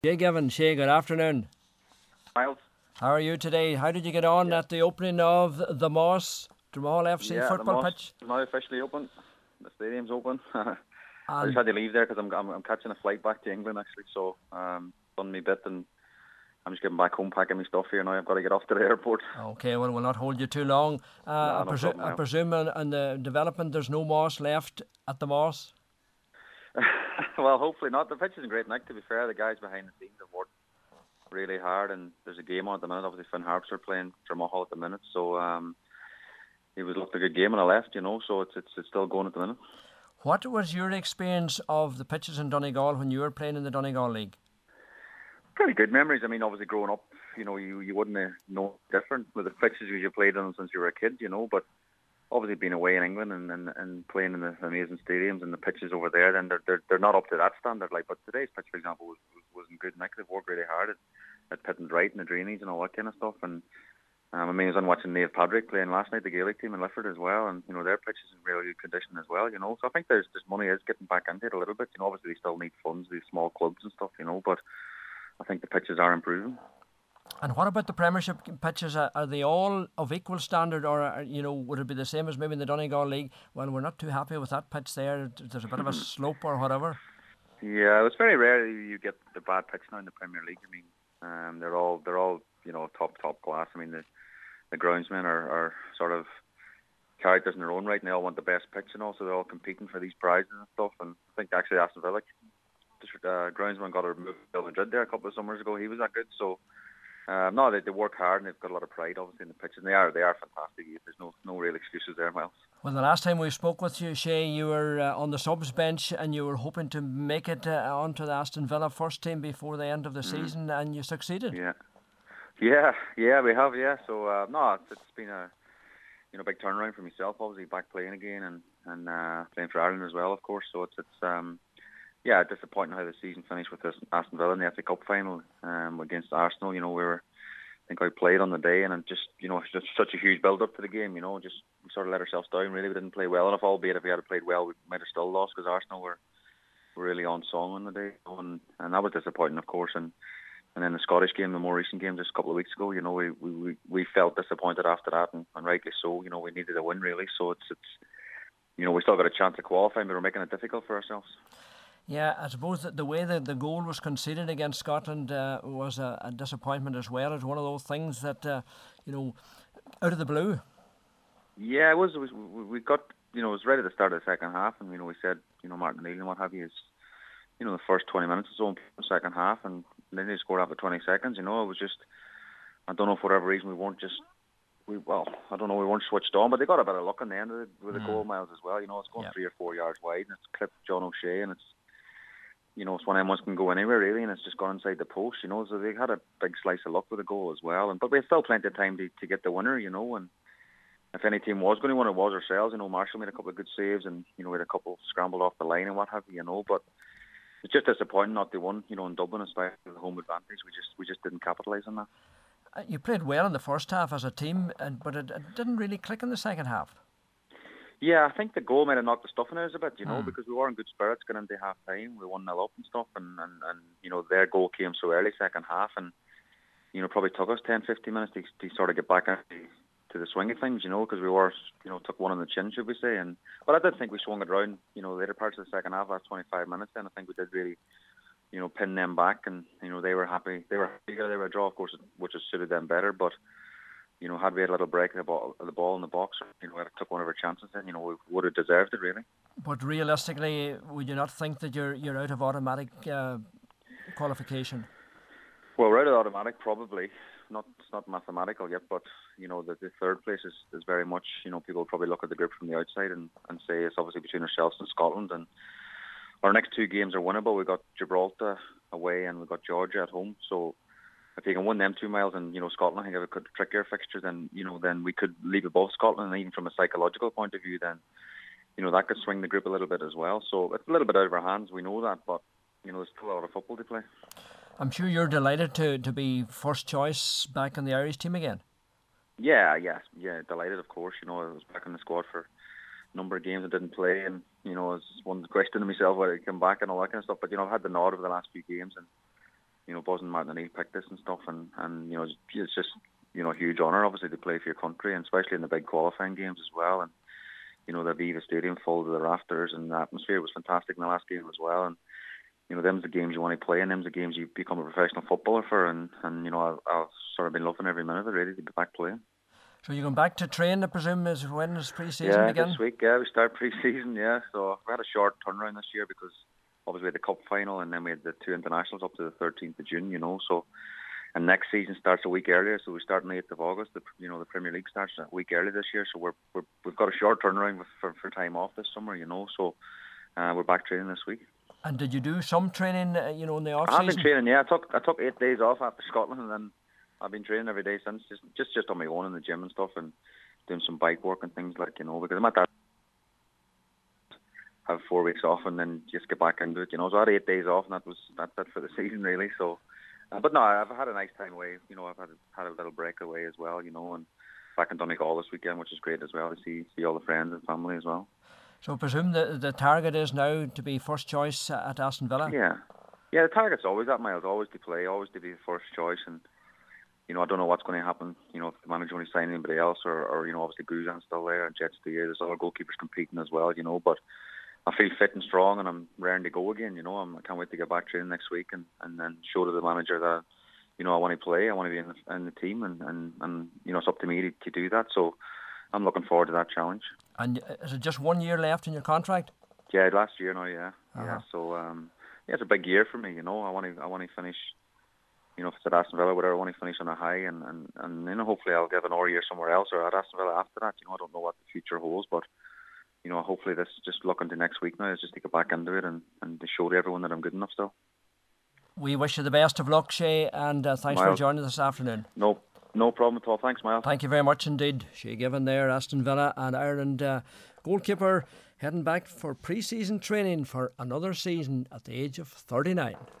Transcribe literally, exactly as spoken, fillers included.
Jay Given, Shay, good afternoon. Miles. How are you today? How did you get on Yeah, at the opening of the Moss Dromahal F C yeah. The football Moss pitch? is now officially open. The stadium's open. I just And had to leave there because I'm, I'm I'm catching a flight back to England actually. So um, done me bit and I'm just getting back home packing my stuff here now. I've got to get off to the airport. okay, well, we'll not hold you too long. Uh, I, Nah, no presu- problem, I Miles. presume in, in the development there's no Moss left at the Moss. Well, hopefully not. The pitch is in great nick. To be fair, the guys behind the scenes have worked really hard, and there's a game on at the minute. Obviously, Finn Harps are playing Dromahal at the minute, so um, it was looked a good game, and I left, you know. So it's it's it's still going at the minute. What was your experience of the pitches in Donegal when you were playing in the Donegal League? Pretty good memories. I mean, obviously growing up, you know, you, you wouldn't have known different with the pitches you played on since you were a kid, you know. But obviously being away in England and, and, and playing in the amazing stadiums and the pitches over there, then they're, they're they're not up to that standard. Like, but today's pitch, for example, was was, was in good nick. They've worked really hard at, at pitting right and the drainage and all that kind of stuff. And um, I mean, I was on watching Neil Padraig playing last night, the Gaelic team in Lifford as well, and you know their pitch is in really good condition as well. You know, so I think there's there's money is getting back into it a little bit. You know, obviously they still need funds, these small clubs and stuff. You know, but I think the pitches are improving. And what about the Premiership pitches? Are, are they all of equal standard, or are, you know, would it be the same as maybe in the Donegal League? Well, we're not too happy with that pitch there. There's a bit of a slope or whatever. Yeah, it's very rare you get the bad pitch now in the Premier League. I mean, um, they're all they're all you know top top class. I mean, the the groundsmen are, are sort of characters in their own right, and they all want the best pitch, and also they're all competing for these prizes and stuff. And I think actually Aston Villa, uh, groundsman got a remove Real Madrid there a couple of summers ago. He was that good. So um, no, they, they work hard and they've got a lot of pride, obviously, in the pitch, and they are they are fantastic. There's no no real excuses there, Miles. Well, the last time we spoke with you, Shay, you were uh, on the subs bench and you were hoping to make it uh, onto the Aston Villa first team before the end of the Mm. season, and you succeeded. Yeah, yeah, yeah. We have, yeah. So uh, no, it's, it's been a you know big turnaround for myself. Obviously, back playing again and and uh, playing for Ireland as well, of course. So it's it's um yeah disappointing how the season finished with this Aston Villa in the F A Cup final um against Arsenal. You know we were. I think I played on the day, and it just you know it's just such a huge build up to the game. You know, just we sort of let ourselves down. Really, we didn't play well enough. Albeit if we had played well, we might have still lost because Arsenal were, were really on song on the day, and and that was disappointing, of course. And and then the Scottish game, the more recent game, just a couple of weeks ago, you know, we we, we felt disappointed after that, and, and rightly so. You know, we needed a win really. So it's it's you know we still got a chance to qualify, but we're making it difficult for ourselves. Yeah, I suppose that the way that the goal was conceded against Scotland uh, was a, a disappointment as well. It's one of those things that, uh, you know, out of the blue. Yeah, it was. It was we we got you know it was right at the start of the second half, and you know we said you know Martin O'Neill and what have you is you know the first twenty minutes or so in the second half, and then they scored after twenty seconds. You know it was just I don't know for whatever reason we weren't just we well I don't know we weren't switched on, but they got a bit of luck in the end of it with the Mm. goal, Miles, as well. You know it's going Yeah. three or four yards wide, and it's clipped John O'Shea, and it's you know it's one of them ones can go anywhere really, and it's just gone inside the post. You know so they had a big slice of luck with the goal as well, and but we had still plenty of time to to get the winner. You know and. If any team was going to win, it was ourselves. You know, Marshall made a couple of good saves, and you know, we had a couple scrambled off the line and what have you. You know, but it's just disappointing not to win. You know, in Dublin, especially with the home advantage, we just we just didn't capitalise on that. Uh, You played well in the first half as a team, and but it, it didn't really click in the second half. Yeah, I think the goal might have knocked the stuffing out of us a bit. You know, Mm. because we were in good spirits going into half time. We won nil up and stuff, and, and and you know, their goal came so early second half, and you know, probably took us ten, fifteen minutes to, to sort of get back into to the swing of things, you know, because we were, you know, took one on the chin, should we say. And but I did think we swung it around, you know, later parts of the second half, last twenty-five minutes. Then I think we did really, you know, pin them back, and you know, they were happy. They were happy they were a draw, of course, which has suited them better. But you know, had we had a little break of the ball, of the ball in the box, you know, we took one of our chances, then you know, we would have deserved it really. But realistically, would you not think that you're you're out of automatic uh, qualification? Well, right at automatic, probably. Not it's not mathematical yet, but you know the, the third place is, is very much. You know, people probably look at the group from the outside and, and say it's obviously between ourselves and Scotland. And our next two games are winnable. We got Gibraltar away and we got Georgia at home. So if you can win them two miles, and you know Scotland, I think have a good trickier fixture. Then you know then we could leave above Scotland, and even from a psychological point of view, then you know that could swing the group a little bit as well. So it's a little bit out of our hands. We know that, but you know there's still a lot of football to play. I'm sure you're delighted to, to be first choice back in the Irish team again. Yeah, yeah, yeah. Delighted, of course. You know, I was back in the squad for a number of games I didn't play, and you know, I was one question to myself whether I'd come back and all that kind of stuff. But you know, I've had the nod over the last few games, and you know, buzzing Martin O'Neill picked this and stuff, and, and you know, it's, it's just, you know, a huge honour, obviously, to play for your country, and especially in the big qualifying games as well. And, you know, the Aviva Stadium full to the rafters, and the atmosphere was fantastic in the last game as well. And, you know, them's the games you want to play, and them's the games you become a professional footballer for. And, and you know, I've, I've sort of been loving every minute of it, really, to be back playing. So you're going back to train, I presume, is when does pre-season yeah, begin? Yeah, this week, yeah, we start pre-season, yeah. So we had a short turnaround this year because obviously we had the cup final, and then we had the two internationals up to the thirteenth of June, you know. So, and next season starts a week earlier, so we start on the eighth of August. The, you know, the Premier League starts a week early this year, so we're, we're we've got a short turnaround with, for for time off this summer, you know. So uh, we're back training this week. And did you do some training, uh, you know, in the off season? I've been training, yeah. I took I took eight days off after Scotland, and then I've been training every day since, just just just on my own in the gym and stuff, and doing some bike work and things, like, you know, because I'm at that have four weeks off and then just get back into it, you know. So I had eight days off, and that was that's that for the season, really. So, uh, but no, I've had a nice time away. You know, I've had had a little break away as well, you know, and back in Donegal this weekend, which is great as well, to see see all the friends and family as well. So I presume the the target is now to be first choice at Aston Villa? Yeah, yeah. The target's always that, Miles. Always to play, always to be the first choice. And you know, I don't know what's going to happen. You know, if the manager only signs anybody else, or, or you know, obviously Guzan's still there, and Jet's still here. There's other goalkeepers competing as well, you know. But I feel fit and strong, and I'm raring to go again. You know, I'm, I can't wait to get back training next week and and then show to the manager that, you know, I want to play, I want to be in the, in the team, and, and, and you know, it's up to me to, to do that. So I'm looking forward to that challenge. And is it just one year left in your contract? Yeah, last year now, yeah, uh-huh. yeah. So um, yeah, it's a big year for me. You know, I want to, I want to finish. You know, if it's at Aston Villa, whatever, I want to finish on a high, and, and, and you know, hopefully I'll get another year somewhere else, or at Aston Villa after that. You know, I don't know what the future holds, but you know, hopefully this, just looking to next week now, is just to get back into it and, and to show to everyone that I'm good enough still. We wish you the best of luck, Shay, and uh, thanks Miles, for joining us this afternoon. No, no problem at all. Thanks, Miles. Thank you very much indeed. Shay Given there, Aston Villa and Ireland uh, goalkeeper, heading back for pre-season training for another season at the age of thirty-nine.